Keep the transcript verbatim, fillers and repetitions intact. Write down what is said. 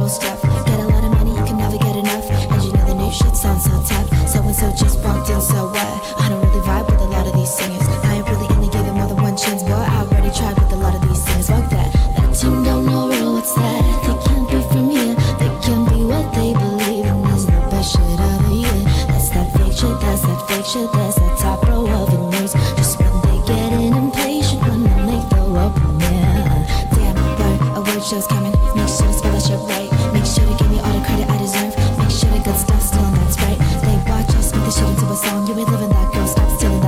stuff. Get a lot of money, you can never get enough. And you know the new shit sounds so tough. So and so just walked in, so what? I don't really vibe with a lot of these singers. I ain't really gonna give them more than one chance, boy. I already tried with a lot of these singers. Fuck that. That team don't know real, what's that? They can't be from here. They can't be what they believe in is the best shit of the year. That's that fake shit, that's that fake shit, that's that top row of the news. Just when they getting impatient when I make the world premiere. Damn, word, a word show's coming. Make sure to spell that shit right. Make sure to give me all the credit I deserve. Make sure the good stuff's still, and that's right. They watch us make the shit into a song. You ain't living that, girl, stop stealing